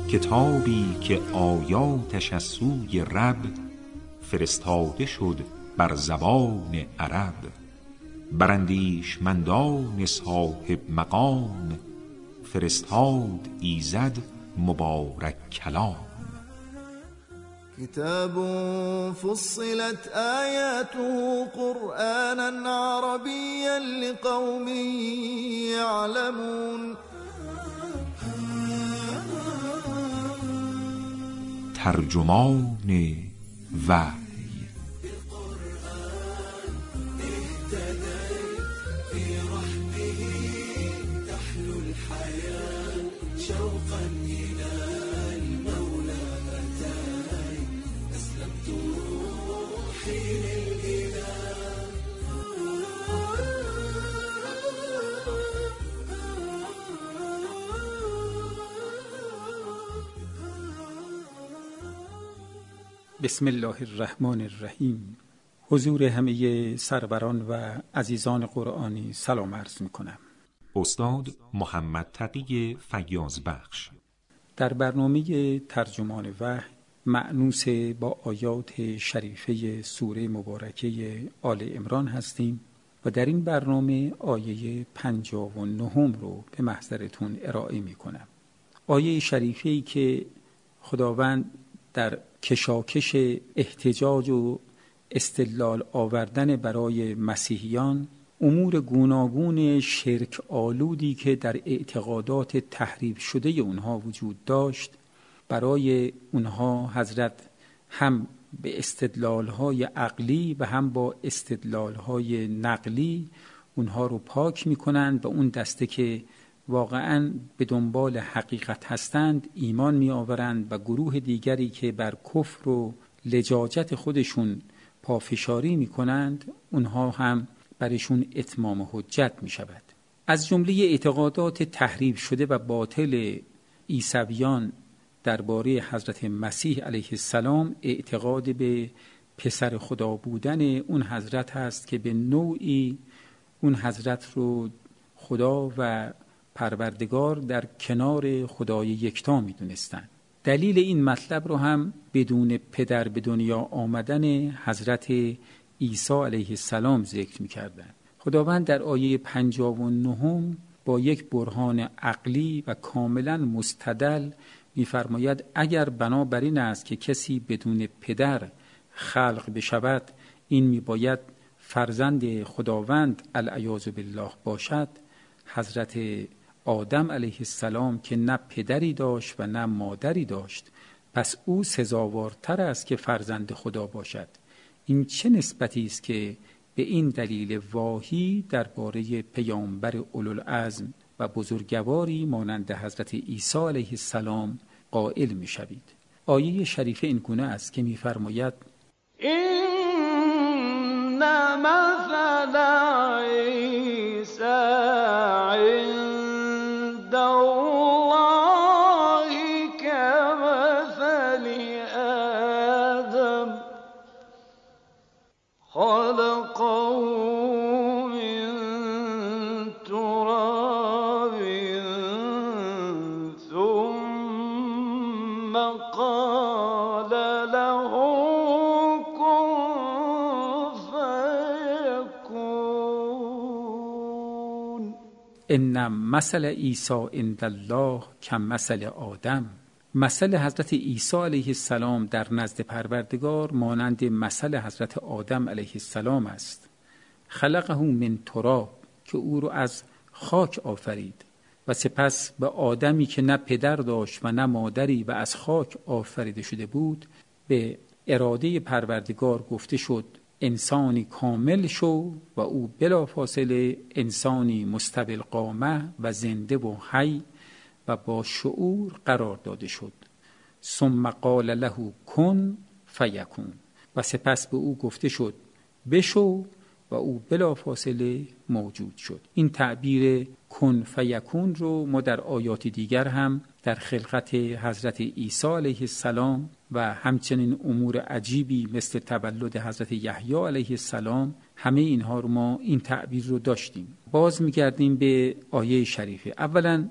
کتابی که آیاتش از سوی رب فرستاده شد بر زبان عرب، بر اندیشمندان صاحب مقام فرستاد ایزد مبارک کلام. كتاب فصلت آياته قرآنا عربيا لقوم يعلمون. ترجمان وحی. بسم الله الرحمن الرحیم. حضور همه سروران و عزیزان قرآنی سلام عرض می کنم. استاد محمد تقی فیاض بخش. در برنامه ترجمان وحی مأنوس با آیات شریفه سوره مبارکه آل عمران هستیم و در این برنامه آیه 59 رو به محضرتون ارائه می کنم. آیه شریفه‌ای که خداوند در کشاکش احتجاج و استدلال آوردن برای مسیحیان امور گوناگون شرک آلودی که در اعتقادات تحریف شده اونها وجود داشت، برای اونها حضرت هم به استدلال‌های عقلی و هم با استدلال‌های نقلی اونها رو پاک می‌کنند و اون دسته که واقعاً به دنبال حقیقت هستند ایمان می آورند و گروه دیگری که بر کفر و لجاجت خودشون پافشاری می کنند اونها هم برشون اتمام حجت می شود. از جمله اعتقادات تحریف شده و باطل عیسویان درباره حضرت مسیح علیه السلام اعتقاد به پسر خدا بودن اون حضرت هست که به نوعی اون حضرت رو خدا و پروردگار در کنار خدای یکتا می دونستن. دلیل این مطلب رو هم بدون پدر به دنیا آمدن حضرت عیسی علیه السلام ذکر می کردن. خداوند در آیه 59 با یک برهان عقلی و کاملا مستدل می فرماید اگر بنابراین است که کسی بدون پدر خلق بشود این می باید فرزند خداوند العیاذ بالله باشد. حضرت آدم علیه السلام که نه پدری داشت و نه مادری داشت، پس او سزاوارتر است که فرزند خدا باشد. این چه نسبتی است که به این دلیل واهی درباره پیامبر اولوالعزم و بزرگواری مانند حضرت عیسی علیه السلام قائل می شوید. آیه شریفه این گونه است که می فرماید این مثل عیسی عند الله كمثل آدم خلقه من تراب ثم قال له كن فيكون. ان مثل عیسی عند الله کمثل آدم. مثل حضرت عیسی علیه السلام در نزد پروردگار مانند مثل حضرت آدم علیه السلام است. خلقه من تراب، که او رو از خاک آفرید و سپس به آدمی که نه پدر داشت و نه مادری و از خاک آفریده شده بود به اراده پروردگار گفته شد انسانی کامل شو و او بلافاصله انسانی مستقل قامه و زنده و حی و با شعور قرار داده شد. ثم قال له کن فیکون، و سپس به او گفته شد بشو و او بلافاصله موجود شد. این تعبیر کن فیکون رو ما در آیات دیگر هم در خلقت حضرت عیسی علیه السلام و همچنین امور عجیبی مثل تولد حضرت یحیی علیه السلام، همه اینها رو ما این تعبیر رو داشتیم. باز میگردیم به آیه شریفه. اولا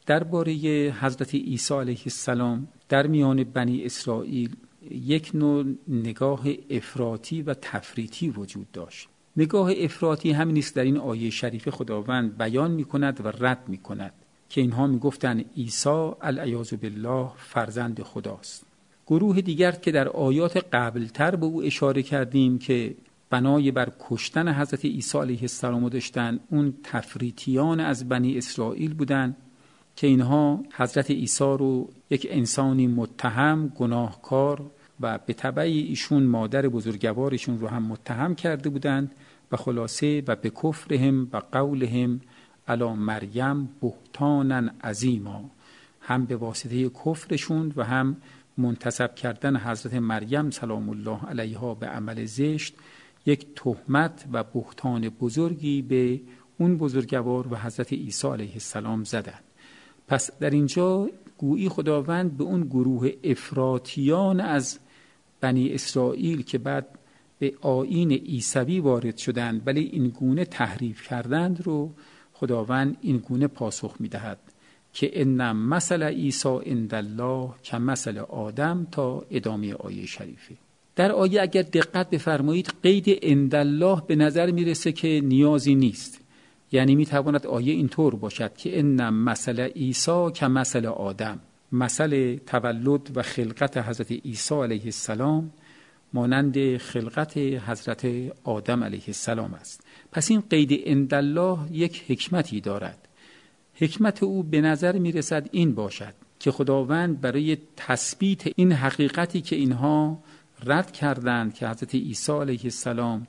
درباره حضرت عیسی علیه السلام در میان بنی اسرائیل یک نوع نگاه افراطی و تفریطی وجود داشت. نگاه افراطی همین است در این آیه شریف خداوند بیان می کند و رد می کند که اینها می گفتن عیسی العیاذ بالله فرزند خداست. گروه دیگر که در آیات قبلتر به او اشاره کردیم که بنای بر کشتن حضرت عیسی علیه السلام داشتن، اون تفریطیان از بنی اسرائیل بودند که اینها حضرت عیسی رو یک انسانی متهم، گناهکار و به تبع ایشون مادر بزرگوارشون رو هم متهم کرده بودند و خلاصه و به کفرهم و قولهم علی مریم بهتانا عظیما، هم به واسطه کفرشون و هم منتسب کردن حضرت مریم سلام الله علیها به عمل زشت یک تهمت و بهتان بزرگی به اون بزرگوار و حضرت عیسی علیه السلام زدند. پس در اینجا گویی خداوند به اون گروه افراطیان از بنی اسرائیل که بعد به آیین عیسوی وارد شدند ولی این گونه تحریف کردند رو خداوند این گونه پاسخ می‌دهد که ان مثل عیسی عند الله کمثل آدم تا ادامه آیه شریفه. در آیه اگر دقت بفرمایید قید عند الله به نظر میرسه که نیازی نیست، یعنی میتواند آیه اینطور باشد که ان مثل عیسی کمثل آدم، مثل تولد و خلقت حضرت عیسی علیه السلام مانند خلقت حضرت آدم علیه السلام است. پس این قید عند الله یک حکمتی دارد. حکمت او به نظر می رسد این باشد که خداوند برای تثبیت این حقیقتی که اینها رد کردند که حضرت عیسی علیه السلام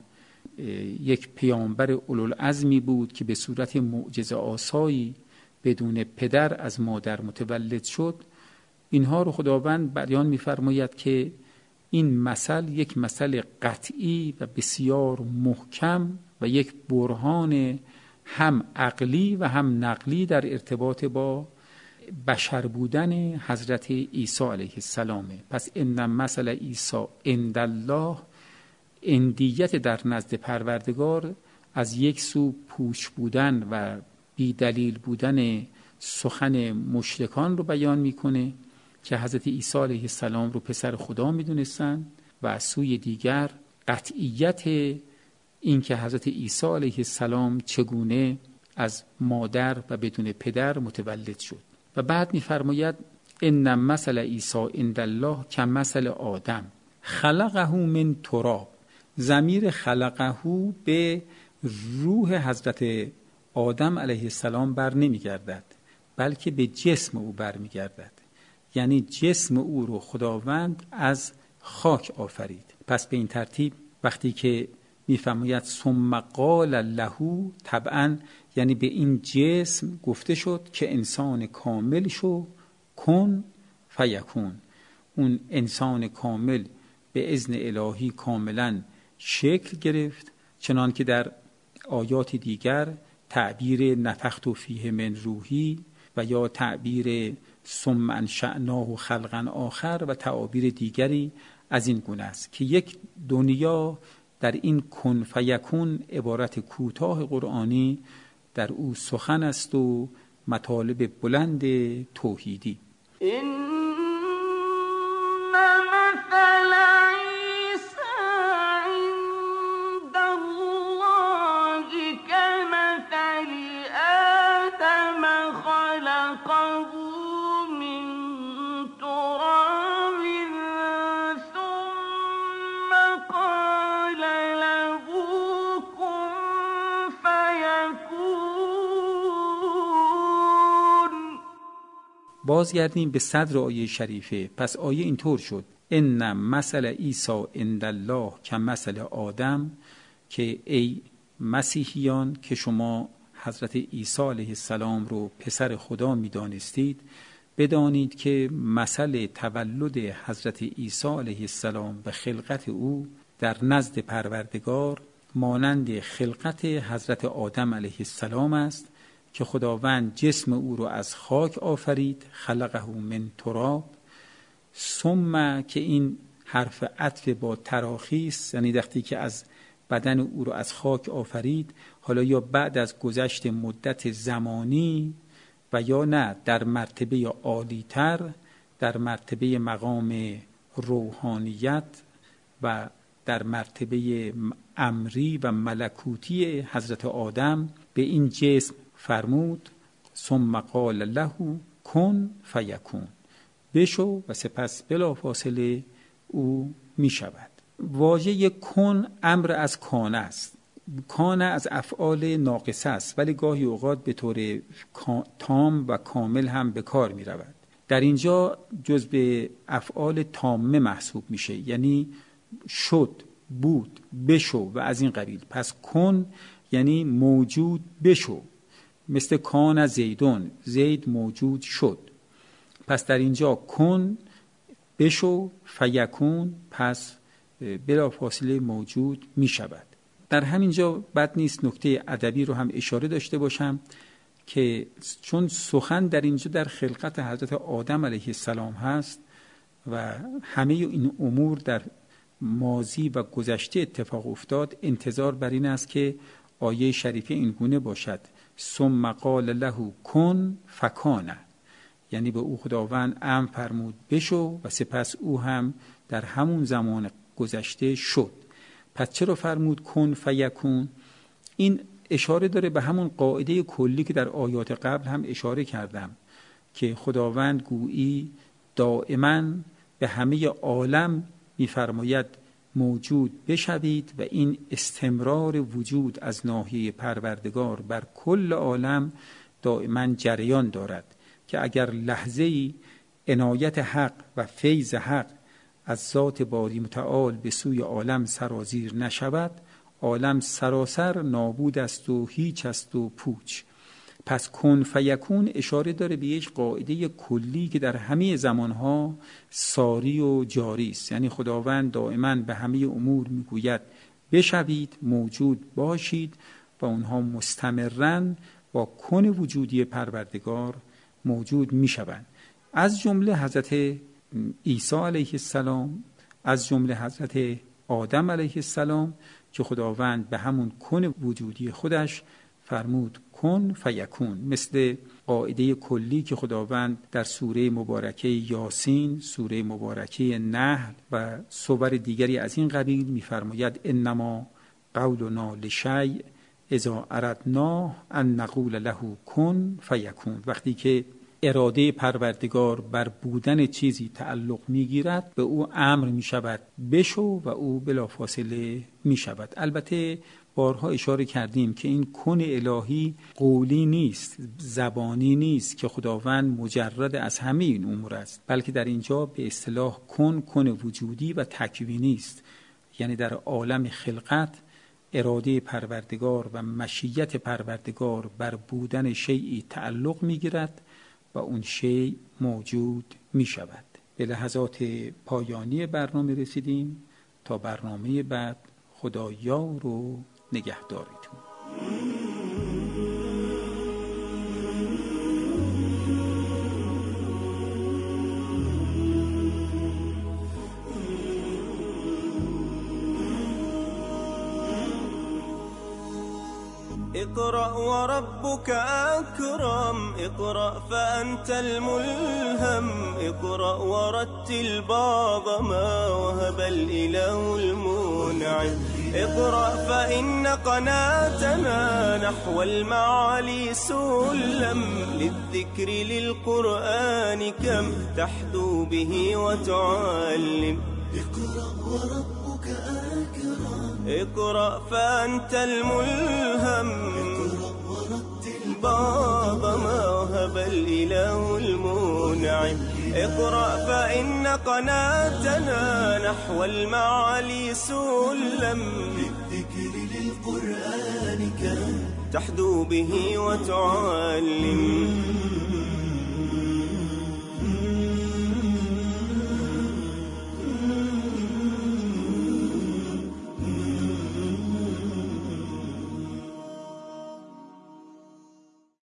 یک پیامبر اولوالعزمی بود که به صورت معجزه آسایی بدون پدر از مادر متولد شد، اینها رو خداوند بیان می فرماید که این مثل یک مثل قطعی و بسیار محکم و یک برهان هم عقلی و هم نقلی در ارتباط با بشر بودن حضرت عیسی علیه السلامه. پس ان مثل عیسی عند الله، اندیت در نزد پروردگار از یک سو پوچ بودن و بی دلیل بودن سخن مشرکان رو بیان میکنه که حضرت عیسی علیه السلام رو پسر خدا میدونستن و از سوی دیگر قطعیت این که حضرت عیسی علیه السلام چگونه از مادر و بدون پدر متولد شد. و بعد میفرماید ان مثل عیسی عند الله کمثل آدم خلقه من تراب. ضمیر خلقه به روح حضرت آدم علیه السلام بر نمیگردد بلکه به جسم او بر میگردد، یعنی جسم او رو خداوند از خاک آفرید. پس به این ترتیب وقتی که میفرماید ثم قال له، طبعا یعنی به این جسم گفته شد که انسان کامل شو، کن فیکون. اون انسان کامل به اذن الهی کاملا شکل گرفت، چنان که در آیات دیگر تعبیر نفخت فیه من روحی و یا تعبیر ثم انشأناه خلقا آخر و تعابیر دیگری از این گونه است که یک دنیا در این کن فیکون عبارت کوتاه قرآنی در او سخن است و مطالب بلند توحیدی. بازگردیم به صدر آیه شریفه. پس آیه اینطور شد ان مثل عیسی عند الله کمثل آدم، که ای مسیحیان که شما حضرت عیسی علیه السلام رو پسر خدا می‌دانستید، بدانید که مثل تولد حضرت عیسی علیه السلام و خلقت او در نزد پروردگار مانند خلقت حضرت آدم علیه السلام است که خداوند جسم او رو از خاک آفرید، خلقه من تراب. ثم که این حرف عطف با تراخی است، یعنی وقتی که از بدن او رو از خاک آفرید، حالا یا بعد از گذشت مدت زمانی و یا نه در مرتبه عالی‌تر، در مرتبه مقام روحانیت و در مرتبه امری و ملکوتی حضرت آدم به این جسم فرمود ثم قال له کن فیکون، بشو و سپس بلافاصله او می شود. واژه کن امر از کان است. کان از افعال ناقصه است ولی گاهی اوقات به طور تام و کامل هم به کار می رود. در اینجا جزء افعال تامه محسوب میشه، یعنی شد، بود، بشو و از این قبیل. پس کن یعنی موجود بشو، مثل کان زیدون، زید موجود شد. پس در اینجا کن بشو فیکون، پس بلافاصله موجود می شود. در همینجا بد نیست نکته ادبی رو هم اشاره داشته باشم که چون سخن در اینجا در خلقت حضرت آدم علیه السلام هست و همه این امور در ماضی و گذشته اتفاق افتاد، انتظار بر این است که آیه شریفه این گونه باشد ثم قال له کن فکان، یعنی به او خداوند امر فرمود بشو و سپس او هم در همون زمان گذشته شد. پس چرا فرمود کن فیکون؟ این اشاره داره به همون قاعده کلی که در آیات قبل هم اشاره کردم که خداوند گویی دائما به همه عالم می‌فرماید موجود بشوید و این استمرار وجود از ناحیه پروردگار بر کل عالم دائما جریان دارد که اگر لحظه‌ای عنایت حق و فیض حق از ذات باری متعال به سوی عالم سرازیر نشود، عالم سراسر نابود است و هیچ است و پوچ. پس کن فیکون اشاره داره به یک قاعده کلی که در همه زمانها ساری و جاری است، یعنی خداوند دائما به همه امور میگوید بشوید، موجود باشید و اونها مستمرن با کن وجودی پروردگار موجود میشوند. از جمله حضرت عیسی علیه السلام، از جمله حضرت آدم علیه السلام که خداوند به همون کن وجودی خودش فرمود کن فیکون، مثل قاعده کلی که خداوند در سوره مبارکه یاسین، سوره مبارکه نحل و سور دیگری از این قبیل می‌فرماید انما قولنا لشیء اذا اردناه ان نقول له کن فیکون. وقتی که اراده پروردگار بر بودن چیزی تعلق میگیرد به او امر میشود بشو و او بلافاصله میشود. البته بارها اشاره کردیم که این کن الهی قولی نیست، زبانی نیست که خداوند مجرد از همه این امور است، بلکه در اینجا به اصطلاح کن وجودی و تکوینی است، یعنی در عالم خلقت اراده پروردگار و مشیت پروردگار بر بودن شیئی تعلق میگیرد و اون شیء موجود می شود. به لحظات پایانی برنامه رسیدیم. تا برنامه بعد خدا یار و نگهدارتون. اقرأ وربك أكرم، اقرأ فأنت الملهم، اقرأ ورتل بعض ما وهب الإله المنعم، اقرأ فإن قناتنا نحو المعالي سلم، للذكر للقرآن كم تحدو به وتعلم، اقرأ وربك أكرم، اقرأ فأنت الملهم، اقرأ ورتل بعض ما وهب الإله المنعم، اقرأ فإن قناتنا نحو المعالي سلم، للذكر للقرآن كم تحدو به وتعلم.